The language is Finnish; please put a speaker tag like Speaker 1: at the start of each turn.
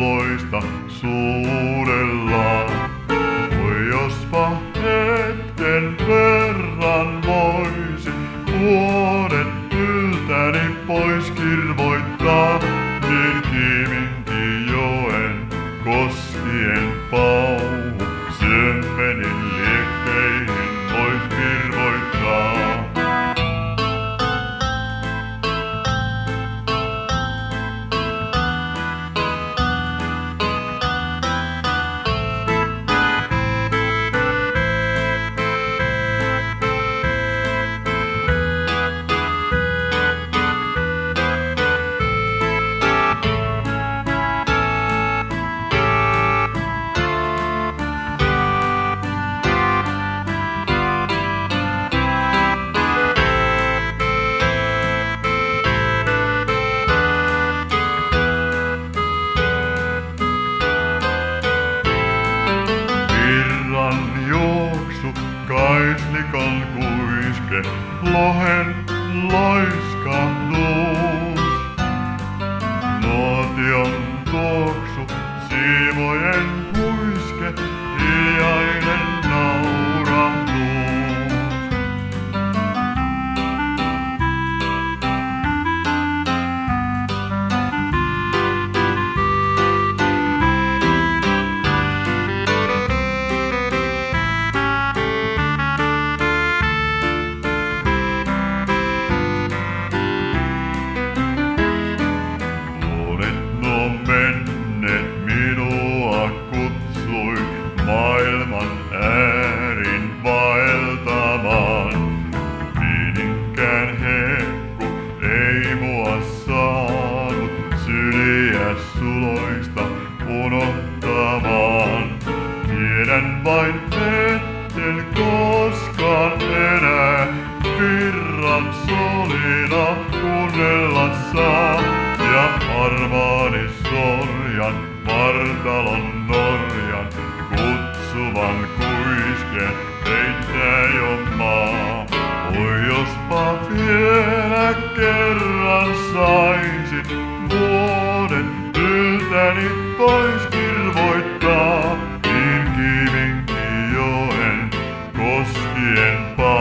Speaker 1: kirvoista suudellaan. Oi jospa hetken verran voisi vuodet yltäni pois kirvoittaa, niin Kiiminkijoen koskien pauhu syömmenin liekkeihin vois kirvoittaa. Juoksu, kaislikan kuiske, lohen laiskahdus. Nuotion tuoksu, siivojen huiske, hiljainen naurahdus. Maailman äärin vaeltamaan. Viininkään hehku ei mua saanut syliä suloista unohtamaan. Tiedän vain, etten koskaan enää virran solina kuunnella saa. Ja armaani sorjan vartalon norjan kutsuvan kuiskeen peittää jo maa. Oi jospa vielä kerran saisin vuoden yltäni pois kirvoittaa, niin Kiiminkijoen koskien